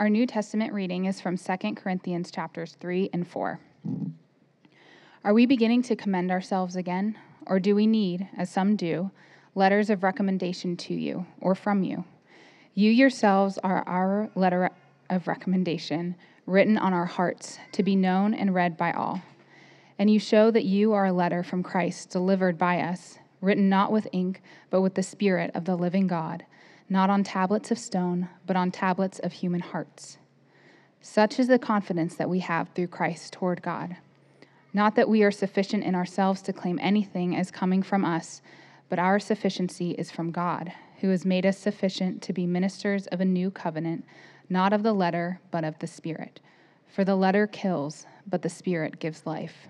Our New Testament reading is from 2 Corinthians chapters 3 and 4. Are we beginning to commend ourselves again, or do we need, as some do, letters of recommendation to you or from you? You yourselves are our letter of recommendation, written on our hearts, to be known and read by all. And you show that you are a letter from Christ delivered by us, written not with ink, but with the Spirit of the living God, not on tablets of stone, but on tablets of human hearts. Such is the confidence that we have through Christ toward God. Not that we are sufficient in ourselves to claim anything as coming from us, but our sufficiency is from God, who has made us sufficient to be ministers of a new covenant, not of the letter, but of the Spirit. For the letter kills, but the Spirit gives life.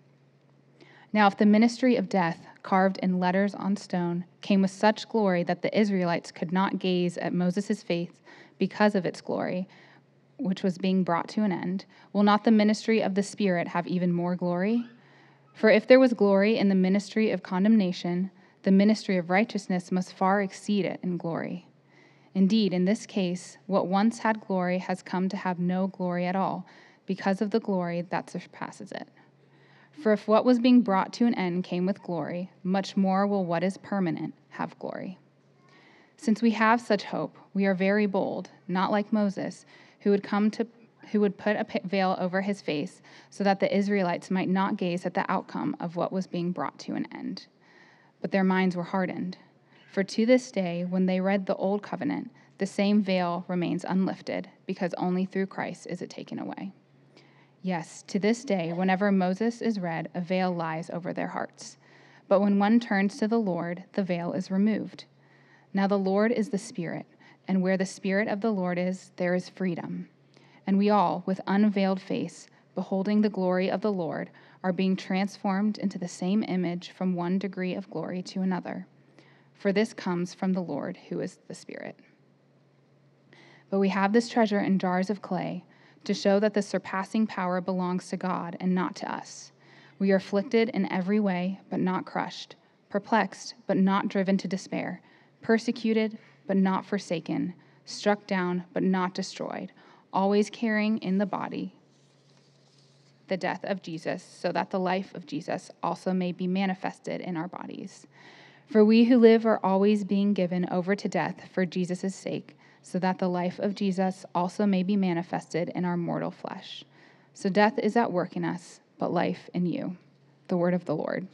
Now, if the ministry of death, carved in letters on stone, came with such glory that the Israelites could not gaze at Moses' face because of its glory, which was being brought to an end, will not the ministry of the Spirit have even more glory? For if there was glory in the ministry of condemnation, the ministry of righteousness must far exceed it in glory. Indeed, in this case, what once had glory has come to have no glory at all, because of the glory that surpasses it. For if what was being brought to an end came with glory, much more will what is permanent have glory. Since we have such hope, we are very bold, not like Moses, who would put a veil over his face, so that the Israelites might not gaze at the outcome of what was being brought to an end. But their minds were hardened. For to this day, when they read the Old Covenant, the same veil remains unlifted, because only through Christ is it taken away. Yes, to this day, whenever Moses is read, a veil lies over their hearts. But when one turns to the Lord, the veil is removed. Now the Lord is the Spirit, and where the Spirit of the Lord is, there is freedom. And we all, with unveiled face, beholding the glory of the Lord, are being transformed into the same image from one degree of glory to another. For this comes from the Lord, who is the Spirit. But we have this treasure in jars of clay, to show that the surpassing power belongs to God and not to us. We are afflicted in every way, but not crushed, perplexed, but not driven to despair, persecuted, but not forsaken, struck down, but not destroyed, always carrying in the body the death of Jesus, so that the life of Jesus also may be manifested in our bodies. For we who live are always being given over to death for Jesus' sake, so that the life of Jesus also may be manifested in our mortal flesh. So death is at work in us, but life in you. The word of the Lord.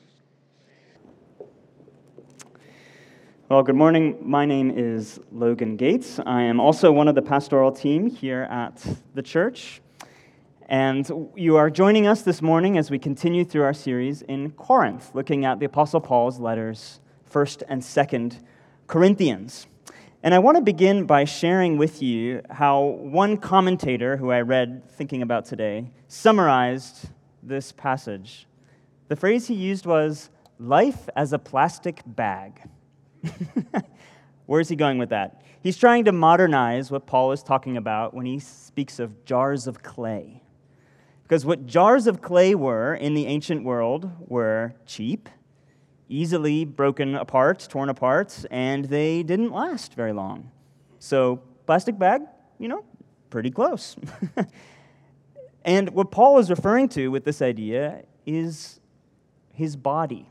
Well, good morning. My name is Logan Gates. I am also one of the pastoral team here at the church. And you are joining us this morning as we continue through our series in Corinth, looking at the Apostle Paul's letters, 1st and 2nd Corinthians. And I want to begin by sharing with you how one commentator who I read thinking about today summarized this passage. The phrase he used was, "life as a plastic bag." Where is he going with that? He's trying to modernize what Paul is talking about when he speaks of jars of clay. Because what jars of clay were in the ancient world were cheap, easily broken apart, torn apart, and they didn't last very long. So, plastic bag, pretty close. And what Paul is referring to with this idea is his body.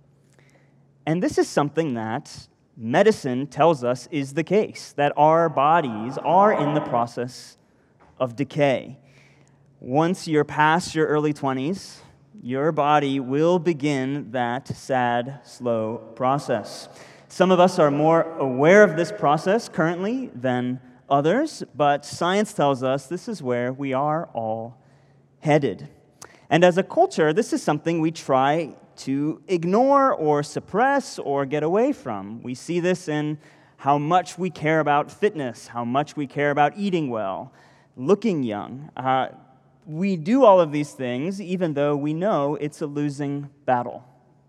And this is something that medicine tells us is the case, that our bodies are in the process of decay. Once you're past your early 20s, your body will begin that sad, slow process. Some of us are more aware of this process currently than others, but science tells us this is where we are all headed. And as a culture, this is something we try to ignore or suppress or get away from. We see this in how much we care about fitness, how much we care about eating well, looking young. We do all of these things even though we know it's a losing battle.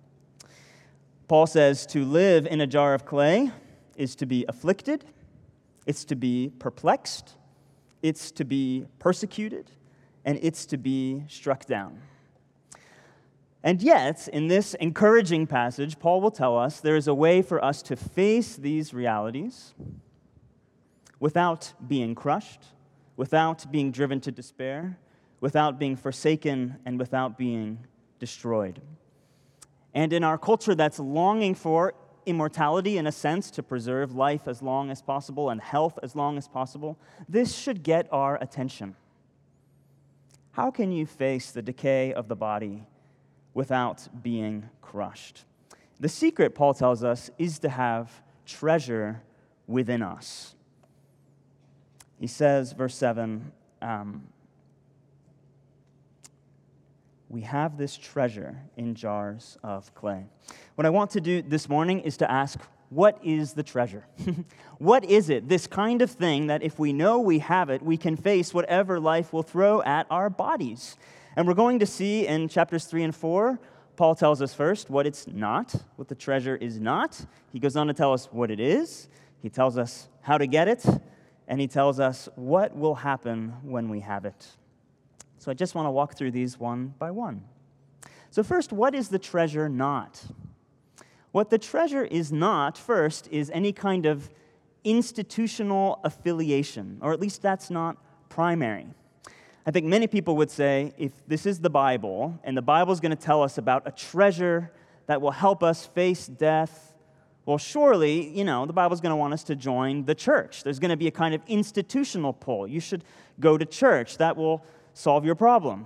Paul says to live in a jar of clay is to be afflicted, it's to be perplexed, it's to be persecuted, and it's to be struck down. And yet, in this encouraging passage, Paul will tell us there is a way for us to face these realities without being crushed, without being driven to despair, without being forsaken, and without being destroyed. And in our culture that's longing for immortality, in a sense, to preserve life as long as possible and health as long as possible, this should get our attention. How can you face the decay of the body without being crushed? The secret, Paul tells us, is to have treasure within us. He says, verse 7, we have this treasure in jars of clay. What I want to do this morning is to ask, what is the treasure? What is it, this kind of thing that if we know we have it, we can face whatever life will throw at our bodies? And we're going to see in chapters 3 and 4, Paul tells us first what it's not, what the treasure is not. He goes on to tell us what it is. He tells us how to get it. And he tells us what will happen when we have it. So I just want to walk through these one by one. So first, what is the treasure not? What the treasure is not, first, is any kind of institutional affiliation, or at least that's not primary. I think many people would say, if this is the Bible, and the Bible is going to tell us about a treasure that will help us face death, well, surely, the Bible's going to want us to join the church. There's going to be a kind of institutional pull. You should go to church. That will solve your problem.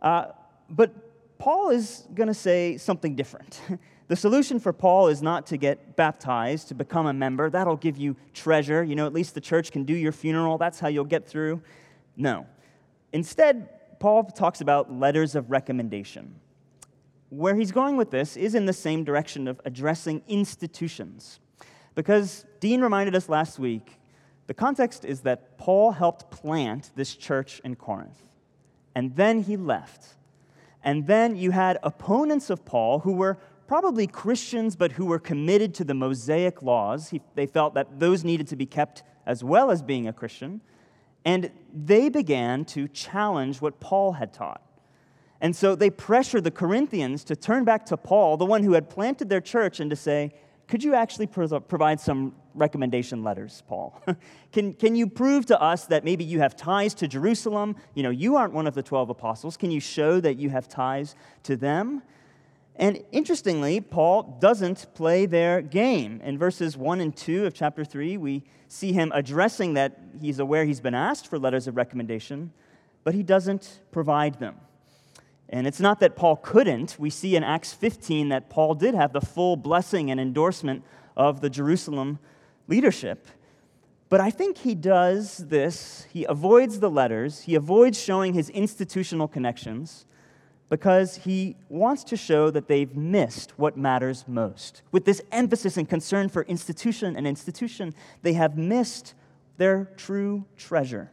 But Paul is going to say something different. The solution for Paul is not to get baptized, to become a member. That'll give you treasure. At least the church can do your funeral. That's how you'll get through. No. Instead, Paul talks about letters of recommendation. Where he's going with this is in the same direction of addressing institutions. Because Dean reminded us last week, the context is that Paul helped plant this church in Corinth. And then he left. And then you had opponents of Paul who were probably Christians, but who were committed to the Mosaic laws. They felt that those needed to be kept as well as being a Christian. And they began to challenge what Paul had taught. And so they pressured the Corinthians to turn back to Paul, the one who had planted their church, and to say, could you actually provide some recommendation letters, Paul? Can you prove to us that maybe you have ties to Jerusalem? You aren't one of the 12 apostles. Can you show that you have ties to them? And interestingly, Paul doesn't play their game. In verses 1 and 2 of chapter 3, we see him addressing that he's aware he's been asked for letters of recommendation, but he doesn't provide them. And it's not that Paul couldn't. We see in Acts 15 that Paul did have the full blessing and endorsement of the Jerusalem leadership. But I think he does this. He avoids the letters. He avoids showing his institutional connections because he wants to show that they've missed what matters most. With this emphasis and concern for institution, they have missed their true treasure.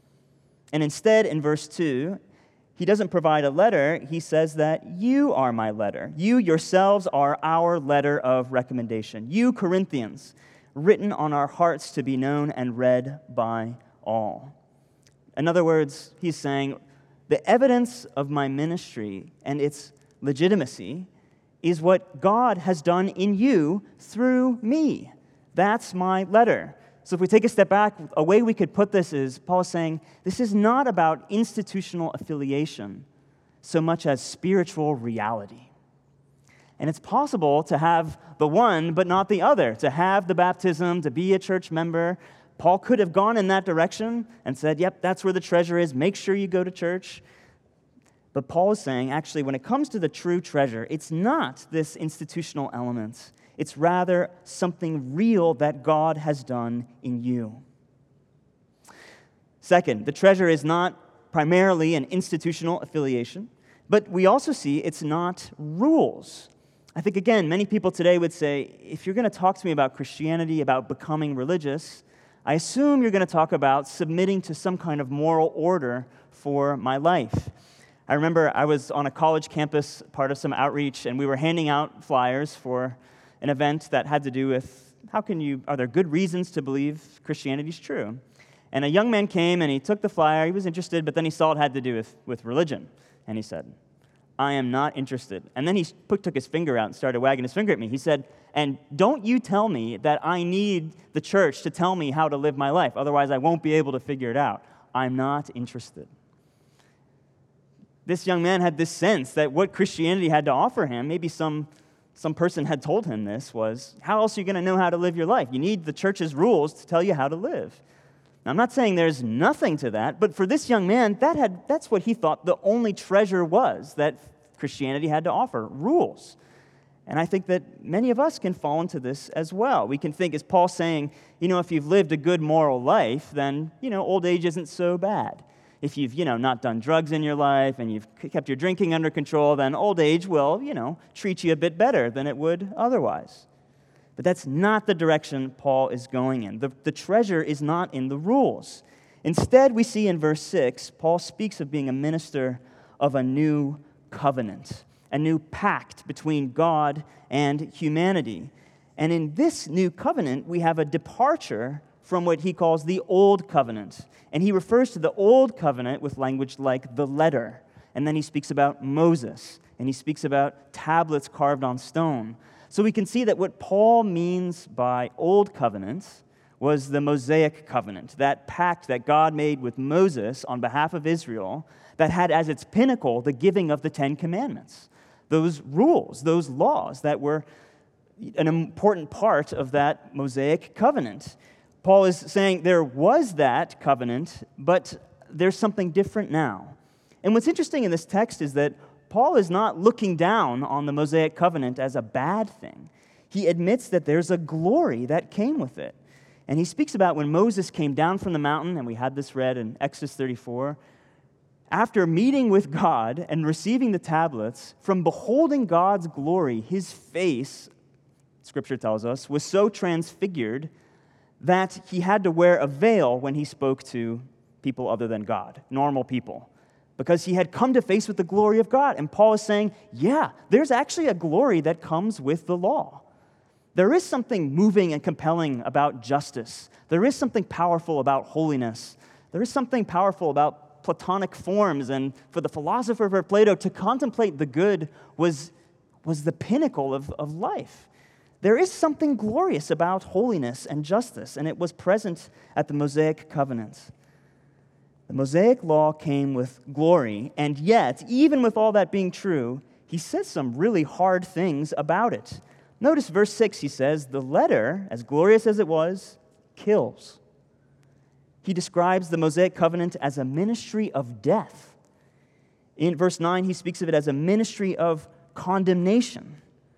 And instead, in verse 2, he doesn't provide a letter. He says that you are my letter. You yourselves are our letter of recommendation. You, Corinthians, written on our hearts to be known and read by all. In other words, he's saying, the evidence of my ministry and its legitimacy is what God has done in you through me. That's my letter. So if we take a step back, a way we could put this is, Paul is saying, this is not about institutional affiliation so much as spiritual reality. And it's possible to have the one but not the other, to have the baptism, to be a church member. Paul could have gone in that direction and said, yep, that's where the treasure is. Make sure you go to church. But Paul is saying, actually, when it comes to the true treasure, it's not this institutional element. It's rather something real that God has done in you. Second, the treasure is not primarily an institutional affiliation, but we also see it's not rules. I think, again, many people today would say, if you're going to talk to me about Christianity, about becoming religious, I assume you're going to talk about submitting to some kind of moral order for my life. I remember I was on a college campus, part of some outreach, and we were handing out flyers for an event that had to do with are there good reasons to believe Christianity is true? And a young man came and he took the flyer, he was interested, but then he saw it had to do with religion. And he said, I am not interested. And then he took his finger out and started wagging his finger at me. He said, and don't you tell me that I need the church to tell me how to live my life, otherwise I won't be able to figure it out. I'm not interested. This young man had this sense that what Christianity had to offer him, maybe some person had told him this, was, how else are you going to know how to live your life? You need the church's rules to tell you how to live. Now, I'm not saying there's nothing to that, but for this young man, that's what he thought the only treasure was that Christianity had to offer, rules. And I think that many of us can fall into this as well. We can think, is Paul saying, if you've lived a good moral life, then, old age isn't so bad. If you've, not done drugs in your life and you've kept your drinking under control, then old age will, treat you a bit better than it would otherwise. But that's not the direction Paul is going in. The treasure is not in the rules. Instead, we see in verse 6, Paul speaks of being a minister of a new covenant, a new pact between God and humanity. And in this new covenant, we have a departure from what he calls the old covenant. And he refers to the old covenant with language like the letter. And then he speaks about Moses, and he speaks about tablets carved on stone. So we can see that what Paul means by old covenant was the Mosaic covenant, that pact that God made with Moses on behalf of Israel that had as its pinnacle the giving of the Ten Commandments. Those rules, those laws that were an important part of that Mosaic covenant. Paul is saying there was that covenant, but there's something different now. And what's interesting in this text is that Paul is not looking down on the Mosaic covenant as a bad thing. He admits that there's a glory that came with it. And he speaks about when Moses came down from the mountain, and we had this read in Exodus 34, after meeting with God and receiving the tablets, from beholding God's glory, his face, Scripture tells us, was so transfigured that he had to wear a veil when he spoke to people other than God, normal people, because he had come to face with the glory of God. And Paul is saying, yeah, there's actually a glory that comes with the law. There is something moving and compelling about justice. There is something powerful about holiness. There is something powerful about Platonic forms. And for the philosopher of Plato, to contemplate the good was the pinnacle of life. There is something glorious about holiness and justice, and it was present at the Mosaic covenant. The Mosaic law came with glory, and yet, even with all that being true, he says some really hard things about it. Notice verse 6, he says, the letter, as glorious as it was, kills. He describes the Mosaic covenant as a ministry of death. In verse 9, he speaks of it as a ministry of condemnation.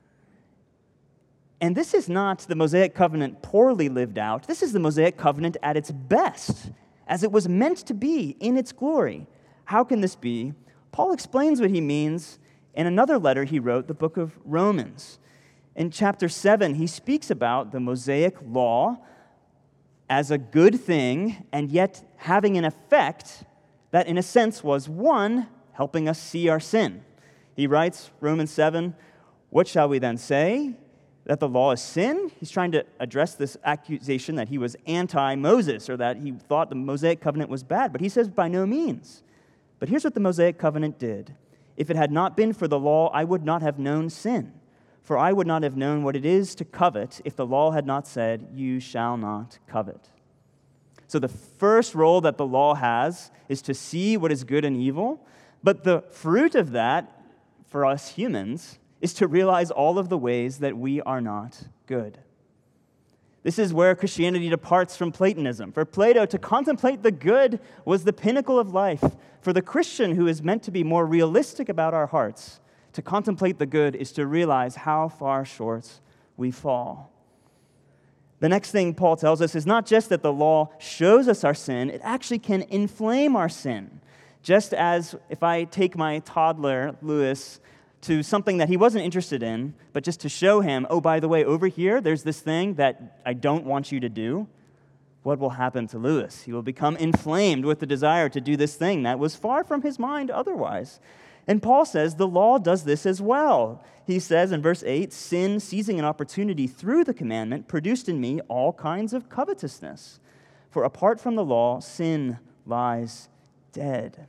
And this is not the Mosaic covenant poorly lived out. This is the Mosaic covenant at its best, as it was meant to be in its glory. How can this be? Paul explains what he means in another letter he wrote, the book of Romans. In chapter 7, he speaks about the Mosaic law as a good thing, and yet having an effect that, in a sense, was, one, helping us see our sin. He writes, Romans 7, what shall we then say? That the law is sin? He's trying to address this accusation that he was anti-Moses, or that he thought the Mosaic covenant was bad. But he says, by no means. But here's what the Mosaic covenant did. If it had not been for the law, I would not have known sin. For I would not have known what it is to covet if the law had not said, you shall not covet. So the first role that the law has is to see what is good and evil. But the fruit of that, for us humans, is to realize all of the ways that we are not good. This is where Christianity departs from Platonism. For Plato, to contemplate the good was the pinnacle of life. For the Christian, who is meant to be more realistic about our hearts, to contemplate the good is to realize how far short we fall. The next thing Paul tells us is not just that the law shows us our sin, it actually can inflame our sin. Just as if I take my toddler, Lewis, to something that he wasn't interested in, but just to show him, oh, by the way, over here, there's this thing that I don't want you to do, what will happen to Lewis? He will become inflamed with the desire to do this thing that was far from his mind otherwise. And Paul says the law does this as well. He says in verse 8, sin, seizing an opportunity through the commandment, produced in me all kinds of covetousness. For apart from the law, sin lies dead.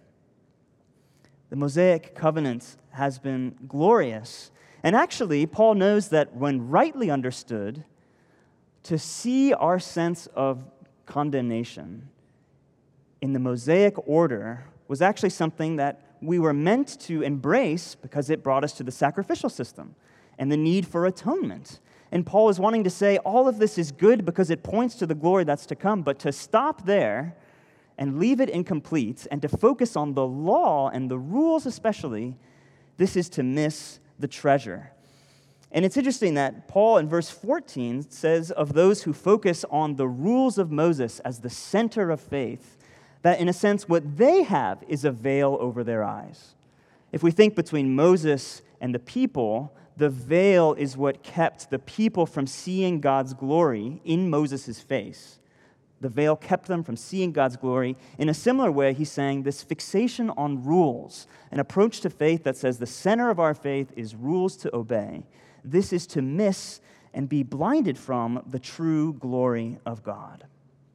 The Mosaic covenant has been glorious. And actually, Paul knows that when rightly understood, to see our sense of condemnation in the Mosaic order was actually something that we were meant to embrace because it brought us to the sacrificial system and the need for atonement. And Paul is wanting to say all of this is good because it points to the glory that's to come, but to stop there and leave it incomplete and to focus on the law and the rules especially, this is to miss the treasure. And it's interesting that Paul in verse 14 says of those who focus on the rules of Moses as the center of faith, that in a sense what they have is a veil over their eyes. If we think between Moses and the people, the veil is what kept the people from seeing God's glory in Moses' face. The veil kept them from seeing God's glory. In a similar way, he's saying this fixation on rules, an approach to faith that says the center of our faith is rules to obey. This is to miss and be blinded from the true glory of God.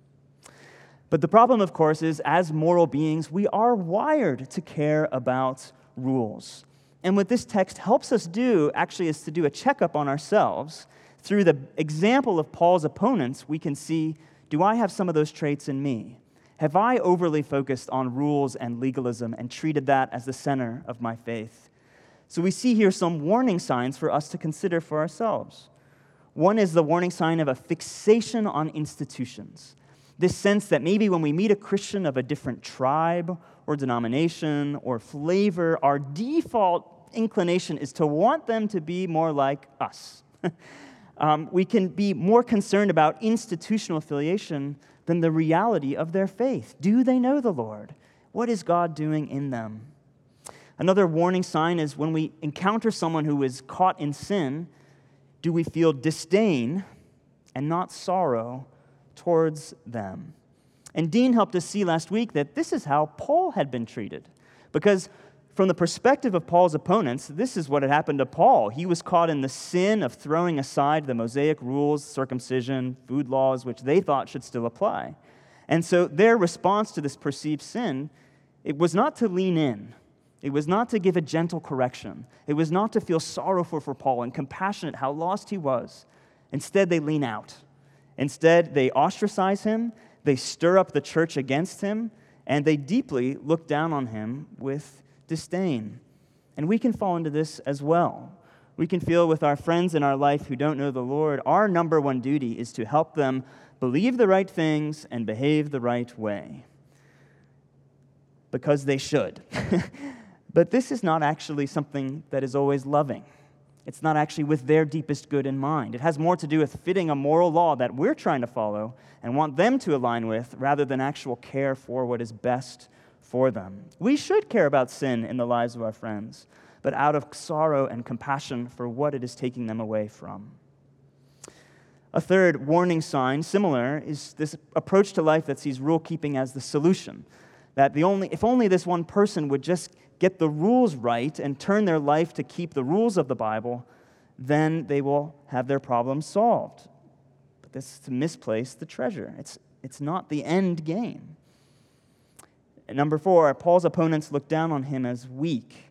But the problem, of course, is as moral beings, we are wired to care about rules. And what this text helps us do, actually, is to do a checkup on ourselves. Through the example of Paul's opponents, we can see, do I have some of those traits in me? Have I overly focused on rules and legalism and treated that as the center of my faith? So we see here some warning signs for us to consider for ourselves. One is the warning sign of a fixation on institutions. This sense that maybe when we meet a Christian of a different tribe or denomination or flavor, our default inclination is to want them to be more like us. We can be more concerned about institutional affiliation than the reality of their faith. Do they know the Lord? What is God doing in them? Another warning sign is when we encounter someone who is caught in sin, do we feel disdain and not sorrow towards them? And Dean helped us see last week that this is how Paul had been treated. Because from the perspective of Paul's opponents, this is what had happened to Paul. He was caught in the sin of throwing aside the Mosaic rules, circumcision, food laws, which they thought should still apply. And so their response to this perceived sin, it was not to lean in. It was not to give a gentle correction. It was not to feel sorrowful for Paul and compassionate how lost he was. Instead, they lean out. Instead, they ostracize him, they stir up the church against him, and they deeply look down on him with disdain. And we can fall into this as well. We can feel with our friends in our life who don't know the Lord, our number one duty is to help them believe the right things and behave the right way. Because they should. But this is not actually something that is always loving. It's not actually with their deepest good in mind. It has more to do with fitting a moral law that we're trying to follow and want them to align with rather than actual care for what is best for them. We should care about sin in the lives of our friends, but out of sorrow and compassion for what it is taking them away from. A third warning sign, similar, is this approach to life that sees rule-keeping as the solution. That if only this one person would just get the rules right and turn their life to keep the rules of the Bible, then they will have their problem solved. But this is to misplace the treasure. It's not the end game. And number 4, Paul's opponents look down on him as weak.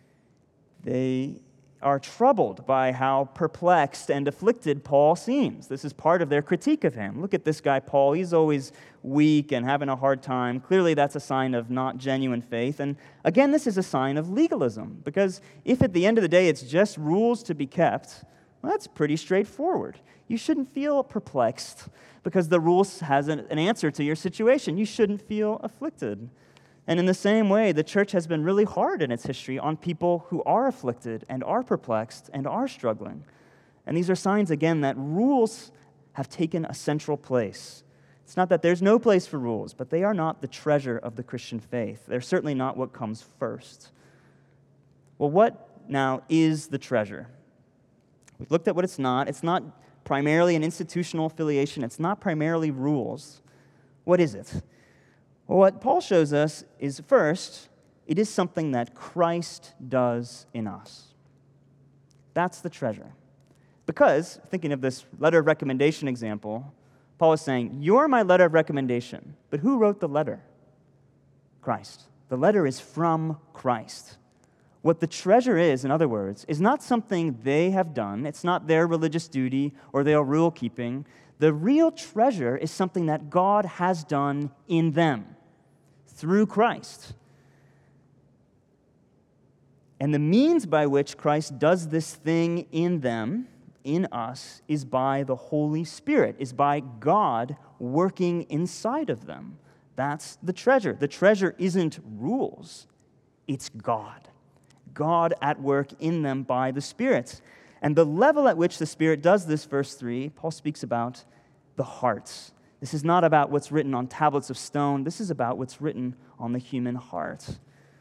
They are troubled by how perplexed and afflicted Paul seems. This is part of their critique of him. Look at this guy, Paul. He's always weak and having a hard time. Clearly, that's a sign of not genuine faith. And again, this is a sign of legalism, because if at the end of the day it's just rules to be kept, well, that's pretty straightforward. You shouldn't feel perplexed because the rules has an answer to your situation. You shouldn't feel afflicted. And in the same way, the church has been really hard in its history on people who are afflicted and are perplexed and are struggling. And these are signs, again, that rules have taken a central place. It's not that there's no place for rules, but they are not the treasure of the Christian faith. They're certainly not what comes first. Well, what now is the treasure? We've looked at what it's not. It's not primarily an institutional affiliation. It's not primarily rules. What is it? Well, what Paul shows us is, first, it is something that Christ does in us. That's the treasure. Because, thinking of this letter of recommendation example, Paul is saying, you're my letter of recommendation. But who wrote the letter? Christ. The letter is from Christ. What the treasure is, in other words, is not something they have done. It's not their religious duty or their rule-keeping. The real treasure is something that God has done in them. through Christ. And the means by which Christ does this thing in them, in us, is by the Holy Spirit, is by God working inside of them. That's the treasure. The treasure isn't rules, it's God. God at work in them by the Spirit. And the level at which the Spirit does this, verse 3, Paul speaks about the hearts. This is not about what's written on tablets of stone. This is about what's written on the human heart.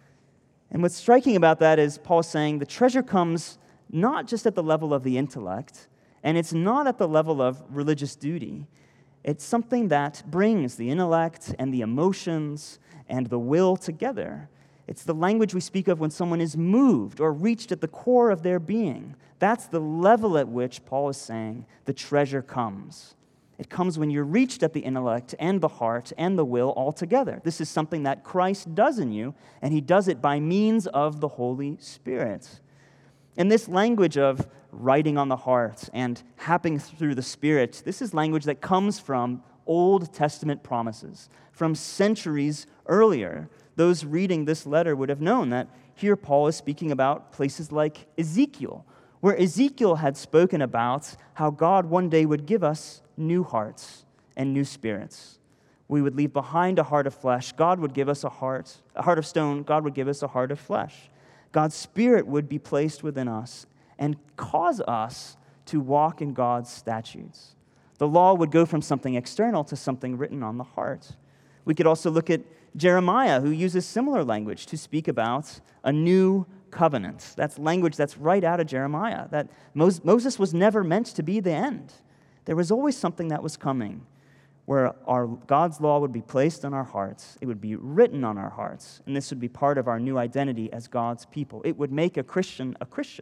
And what's striking about that is Paul's saying the treasure comes not just at the level of the intellect, and it's not at the level of religious duty. It's something that brings the intellect and the emotions and the will together. It's the language we speak of when someone is moved or reached at the core of their being. That's the level at which Paul is saying the treasure comes. It comes when you're reached at the intellect and the heart and the will all together. This is something that Christ does in you, and he does it by means of the Holy Spirit. And this language of writing on the heart and happening through the Spirit, this is language that comes from Old Testament promises, from centuries earlier. Those reading this letter would have known that here Paul is speaking about places like Ezekiel, where Ezekiel had spoken about how God one day would give us new hearts and new spirits. We would leave behind a heart of flesh. God would give us a heart of stone. God would give us a heart of flesh. God's Spirit would be placed within us and cause us to walk in God's statutes. The law would go from something external to something written on the heart. We could also look at Jeremiah, who uses similar language to speak about a new covenant. That's language that's right out of Jeremiah, that Moses was never meant to be the end. There was always something that was coming where God's law would be placed on our hearts. It would be written on our hearts, and this would be part of our new identity as God's people. It would make a Christian,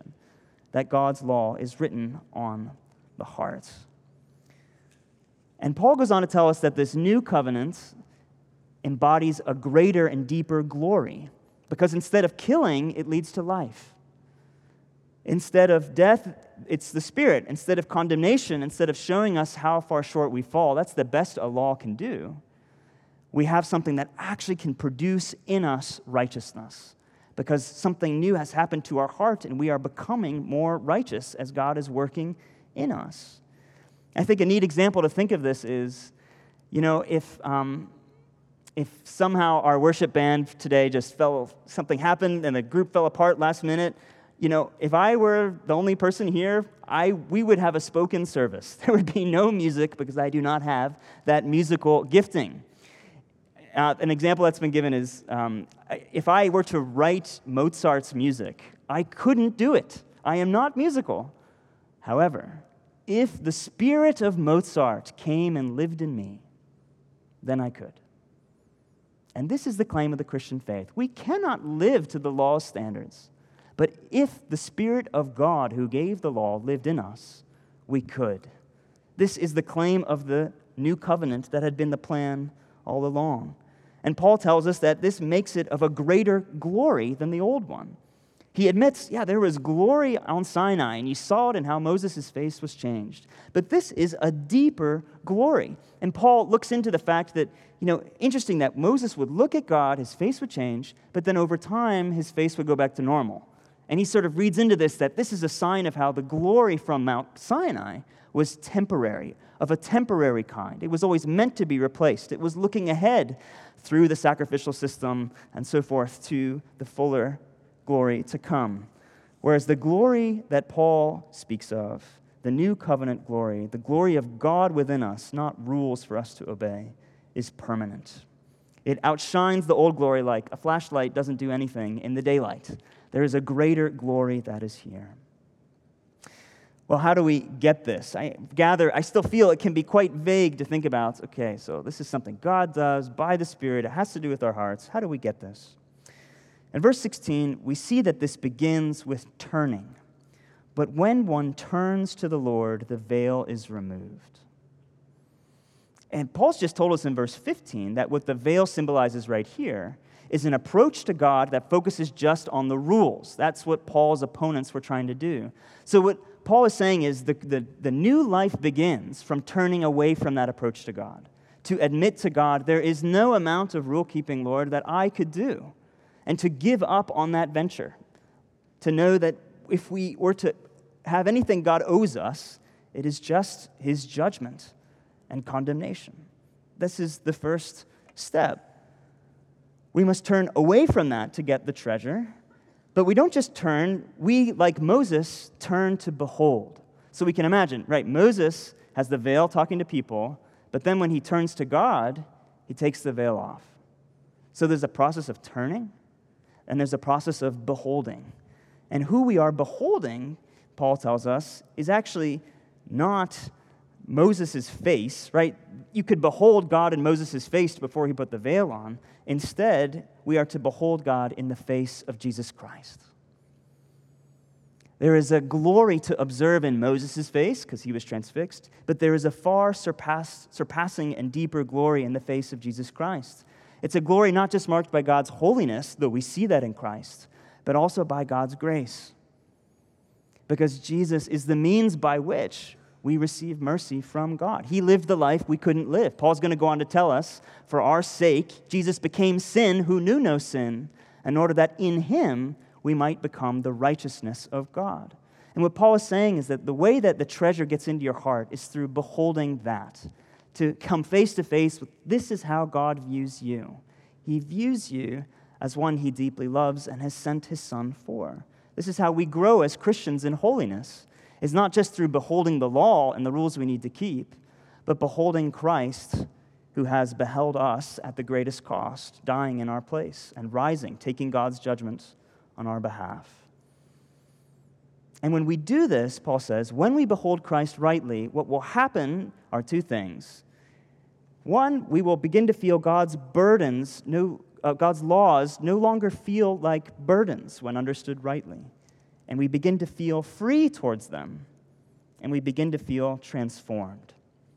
that God's law is written on the heart. And Paul goes on to tell us that this new covenant embodies a greater and deeper glory, because instead of killing, it leads to life. Instead of death, it's the Spirit. Instead of condemnation, instead of showing us how far short we fall, that's the best a law can do. We have something that actually can produce in us righteousness, because something new has happened to our heart, and we are becoming more righteous as God is working in us. I think a neat example to think of this is, if somehow our worship band today something happened and the group fell apart last minute, if I were the only person here, we would have a spoken service. There would be no music because I do not have that musical gifting. An example that's been given is, if I were to write Mozart's music, I couldn't do it. I am not musical. However, if the spirit of Mozart came and lived in me, then I could. And this is the claim of the Christian faith. We cannot live to the law's standards. But if the Spirit of God who gave the law lived in us, we could. This is the claim of the new covenant that had been the plan all along. And Paul tells us that this makes it of a greater glory than the old one. He admits, there was glory on Sinai, and you saw it in how Moses' face was changed. But this is a deeper glory. And Paul looks into the fact that, interesting that Moses would look at God, his face would change, but then over time, his face would go back to normal. And he sort of reads into this that this is a sign of how the glory from Mount Sinai was temporary, of a temporary kind. It was always meant to be replaced. It was looking ahead through the sacrificial system and so forth to the fuller glory to come. Whereas the glory that Paul speaks of, the new covenant glory, the glory of God within us, not rules for us to obey, is permanent. It outshines the old glory like a flashlight doesn't do anything in the daylight. There is a greater glory that is here. Well, how do we get this? I still feel it can be quite vague to think about, okay, so this is something God does by the Spirit. It has to do with our hearts. How do we get this? In verse 16, we see that this begins with turning. But when one turns to the Lord, the veil is removed. And Paul's just told us in verse 15 that what the veil symbolizes right here is an approach to God that focuses just on the rules. That's what Paul's opponents were trying to do. So what Paul is saying is the new life begins from turning away from that approach to God, to admit to God, there is no amount of rule-keeping, Lord, that I could do, and to give up on that venture, to know that if we were to have anything God owes us, it is just his judgment and condemnation. This is the first step. We must turn away from that to get the treasure, but we don't just turn, we, like Moses, turn to behold. So we can imagine, right, Moses has the veil talking to people, but then when he turns to God, he takes the veil off. So there's a process of turning, and there's a process of beholding. And who we are beholding, Paul tells us, is actually not Moses' face, right? You could behold God in Moses' face before he put the veil on. Instead, we are to behold God in the face of Jesus Christ. There is a glory to observe in Moses' face, because he was transfixed, but there is a far surpassing and deeper glory in the face of Jesus Christ. It's a glory not just marked by God's holiness, though we see that in Christ, but also by God's grace. Because Jesus is the means by which we receive mercy from God. He lived the life we couldn't live. Paul's going to go on to tell us, for our sake, Jesus became sin who knew no sin, in order that in him we might become the righteousness of God. And what Paul is saying is that the way that the treasure gets into your heart is through beholding that, to come face to face with, this is how God views you. He views you as one he deeply loves and has sent his Son for. This is how we grow as Christians in holiness. It's not just through beholding the law and the rules we need to keep, but beholding Christ, who has beheld us at the greatest cost, dying in our place and rising, taking God's judgment on our behalf. And when we do this, Paul says, when we behold Christ rightly, what will happen are two things. One, we will begin to feel God's burdens, God's laws no longer feel like burdens when understood rightly. And we begin to feel free towards them. And we begin to feel transformed.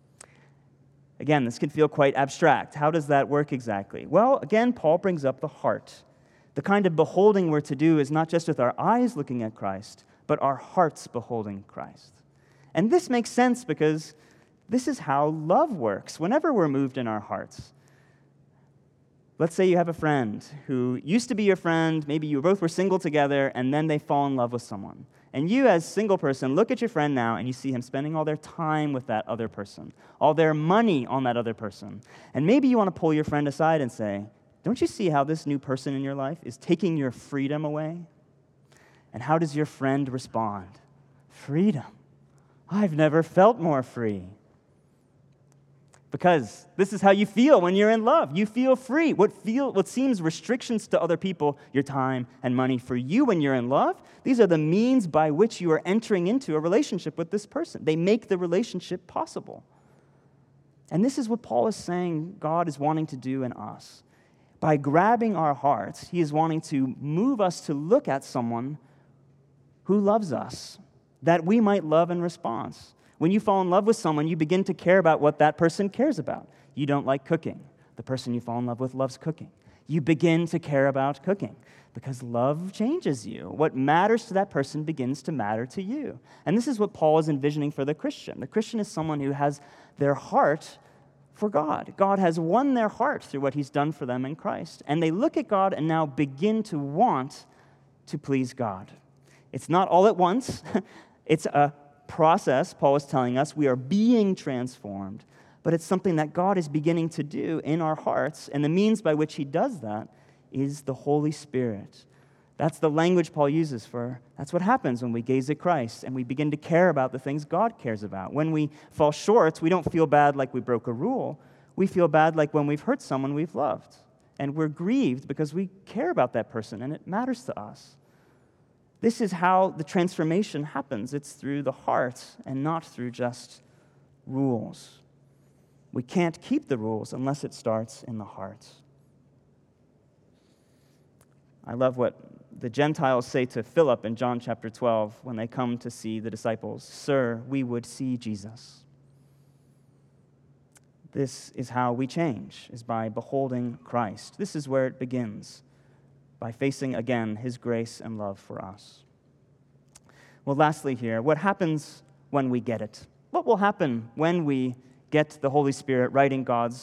Again, this can feel quite abstract. How does that work exactly? Well, again, Paul brings up the heart. The kind of beholding we're to do is not just with our eyes looking at Christ, but our hearts beholding Christ. And this makes sense because this is how love works whenever we're moved in our hearts. Let's say you have a friend who used to be your friend, maybe you both were single together, and then they fall in love with someone. And you, as a single person, look at your friend now, and you see him spending all their time with that other person, all their money on that other person. And maybe you want to pull your friend aside and say, don't you see how this new person in your life is taking your freedom away? And how does your friend respond? Freedom. I've never felt more free. Because this is how you feel when you're in love. You feel free. What seems restrictions to other people, your time and money, for you when you're in love, these are the means by which you are entering into a relationship with this person. They make the relationship possible. And this is what Paul is saying God is wanting to do in us. By grabbing our hearts, he is wanting to move us to look at someone who loves us, that we might love in response. When you fall in love with someone, you begin to care about what that person cares about. You don't like cooking. The person you fall in love with loves cooking. You begin to care about cooking because love changes you. What matters to that person begins to matter to you. And this is what Paul is envisioning for the Christian. The Christian is someone who has their heart for God. God has won their heart through what he's done for them in Christ. And they look at God and now begin to want to please God. It's not all at once. It's a process, Paul is telling us. We are being transformed, but it's something that God is beginning to do in our hearts, and the means by which he does that is the Holy Spirit. That's the language Paul uses that's what happens when we gaze at Christ and we begin to care about the things God cares about. When we fall short, we don't feel bad like we broke a rule. We feel bad like when we've hurt someone we've loved, and we're grieved because we care about that person and it matters to us. This is how the transformation happens. It's through the heart and not through just rules. We can't keep the rules unless it starts in the heart. I love what the Gentiles say to Philip in John chapter 12 when they come to see the disciples. Sir, we would see Jesus. This is how we change, is by beholding Christ. This is where it begins, by facing again his grace and love for us. Well, lastly here, what happens when we get it? What will happen when we get the Holy Spirit writing God's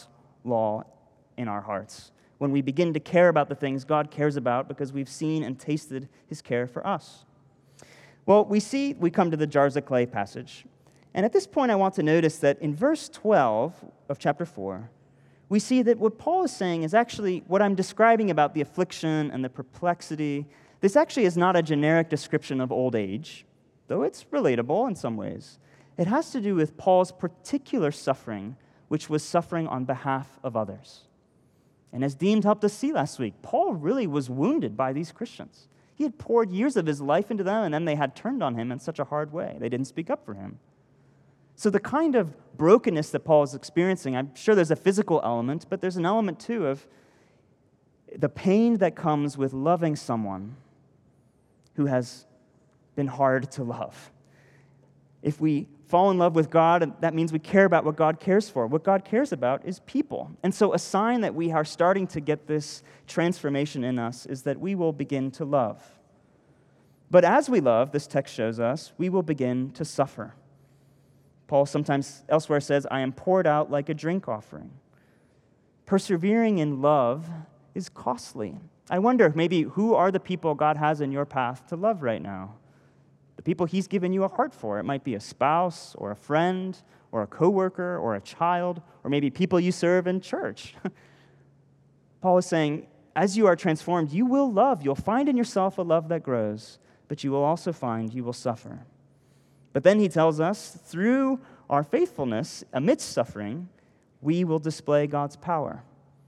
law in our hearts, when we begin to care about the things God cares about because we've seen and tasted his care for us. Well, we come to the jars of clay passage. And at this point, I want to notice that in verse 12 of chapter 4, we see that what Paul is saying is actually what I'm describing about the affliction and the perplexity. This actually is not a generic description of old age, though it's relatable in some ways. It has to do with Paul's particular suffering, which was suffering on behalf of others. And as Deemed helped us see last week, Paul really was wounded by these Christians. He had poured years of his life into them, and then they had turned on him in such a hard way. They didn't speak up for him. So the kind of brokenness that Paul is experiencing, I'm sure there's a physical element, but there's an element, too, of the pain that comes with loving someone who has been hard to love. If we fall in love with God, that means we care about what God cares for. What God cares about is people. And so a sign that we are starting to get this transformation in us is that we will begin to love. But as we love, this text shows us, we will begin to suffer. Paul sometimes elsewhere says, I am poured out like a drink offering. Persevering in love is costly. I wonder maybe who are the people God has in your path to love right now? The people he's given you a heart for. It might be a spouse or a friend or a coworker or a child or maybe people you serve in church. Paul is saying, as you are transformed, you will love. You'll find in yourself a love that grows, but you will also find you will suffer. But then he tells us, through our faithfulness amidst suffering, we will display God's power.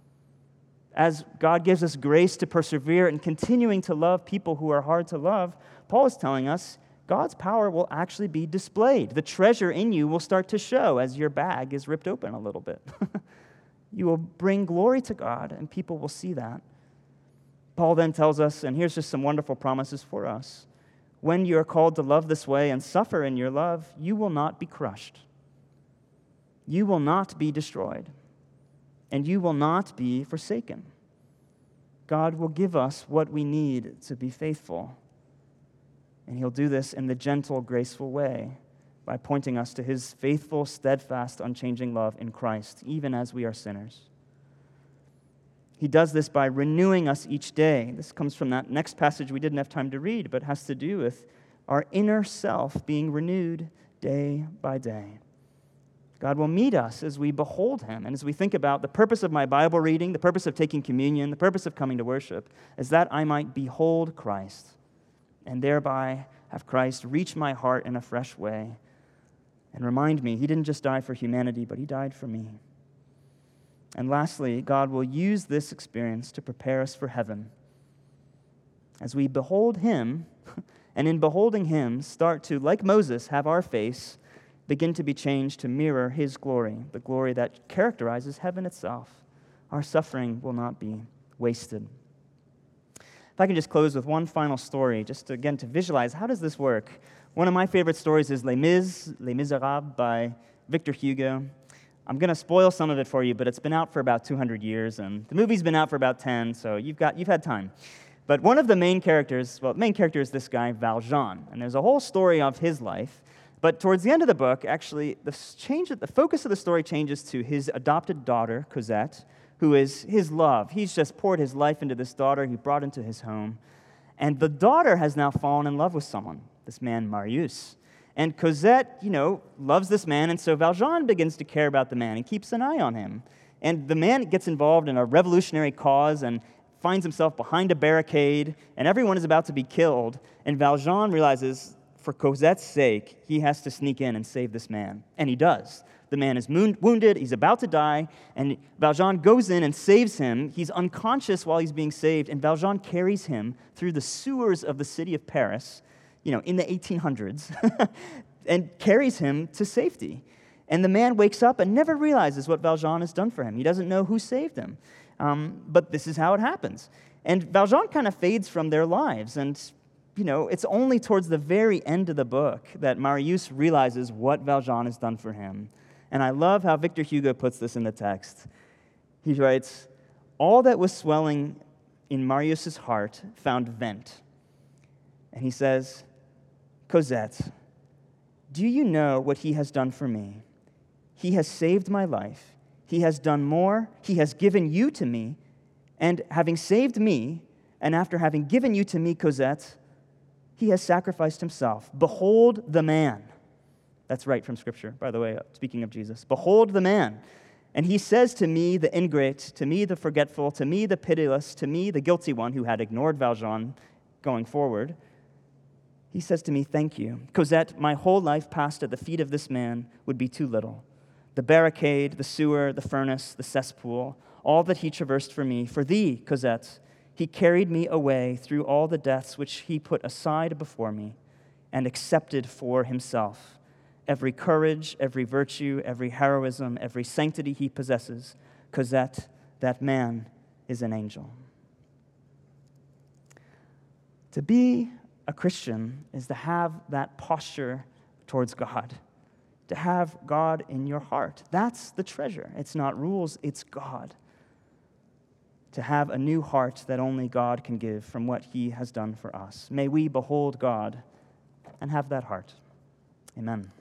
As God gives us grace to persevere and continuing to love people who are hard to love, Paul is telling us God's power will actually be displayed. The treasure in you will start to show as your bag is ripped open a little bit. You will bring glory to God, and people will see that. Paul then tells us, and here's just some wonderful promises for us, when you are called to love this way and suffer in your love, you will not be crushed. You will not be destroyed. And you will not be forsaken. God will give us what we need to be faithful. And he'll do this in the gentle, graceful way by pointing us to his faithful, steadfast, unchanging love in Christ, even as we are sinners. He does this by renewing us each day. This comes from that next passage we didn't have time to read, but has to do with our inner self being renewed day by day. God will meet us as we behold him, and as we think about the purpose of my Bible reading, the purpose of taking communion, the purpose of coming to worship, is that I might behold Christ, and thereby have Christ reach my heart in a fresh way and remind me he didn't just die for humanity, but he died for me. And lastly, God will use this experience to prepare us for heaven. As we behold him, and in beholding him, start to, like Moses, have our face begin to be changed to mirror his glory, the glory that characterizes heaven itself. Our suffering will not be wasted. If I can just close with one final story, just to, again to visualize, how does this work? One of my favorite stories is Les Miserables by Victor Hugo. I'm going to spoil some of it for you, but it's been out for about 200 years, and the movie's been out for about 10, so you've had time. But one of the main characters, the main character is this guy, Valjean, and there's a whole story of his life. But towards the end of the book, actually, the focus of the story changes to his adopted daughter, Cosette, who is his love. He's just poured his life into this daughter he brought into his home. And the daughter has now fallen in love with someone, this man, Marius. And Cosette, loves this man, and so Valjean begins to care about the man and keeps an eye on him. And the man gets involved in a revolutionary cause and finds himself behind a barricade, and everyone is about to be killed. And Valjean realizes, for Cosette's sake, he has to sneak in and save this man. And he does. The man is wounded, he's about to die, and Valjean goes in and saves him. He's unconscious while he's being saved, and Valjean carries him through the sewers of the city of Paris, in the 1800s, and carries him to safety. And the man wakes up and never realizes what Valjean has done for him. He doesn't know who saved him. But this is how it happens. And Valjean kind of fades from their lives, and it's only towards the very end of the book that Marius realizes what Valjean has done for him. And I love how Victor Hugo puts this in the text. He writes, all that was swelling in Marius's heart found vent. And he says, Cosette, do you know what he has done for me? He has saved my life. He has done more. He has given you to me, and having saved me, and after having given you to me, Cosette, he has sacrificed himself. Behold the man. That's right from Scripture, by the way, speaking of Jesus. Behold the man. And he says to me, the ingrate, to me, the forgetful, to me, the pitiless, to me, the guilty one who had ignored Valjean going forward, he says to me, thank you. Cosette, my whole life passed at the feet of this man would be too little. The barricade, the sewer, the furnace, the cesspool, all that he traversed for me, for thee, Cosette, he carried me away through all the deaths which he put aside before me and accepted for himself. Every courage, every virtue, every heroism, every sanctity he possesses, Cosette, that man is an angel. To be a Christian is to have that posture towards God, to have God in your heart. That's the treasure. It's not rules, it's God. To have a new heart that only God can give from what he has done for us. May we behold God and have that heart. Amen.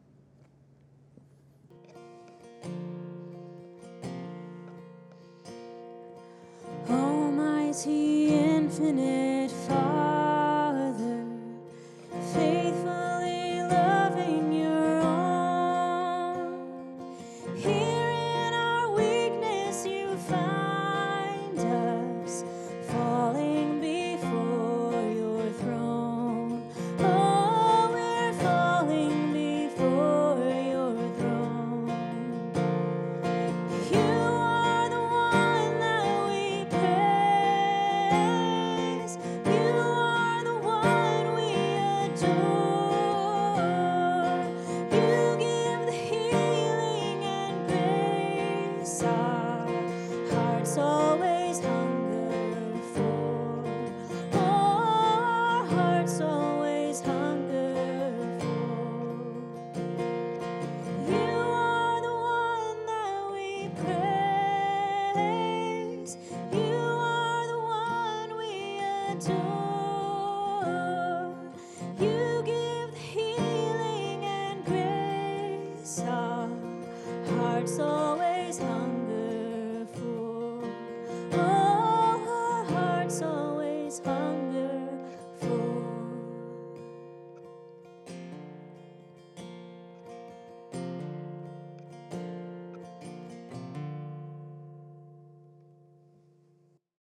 Almighty, infinite Father, faithfully loving your own. Here in our weakness you find us, falling before your throne. Oh, we're falling before your throne. You are the one that we praise. You are the one we adore. You give the healing and grace our hearts always hunger for. Our hearts always hunger for. You are the one that we praise. You are the one we adore. You give the healing and grace our hearts always hunger.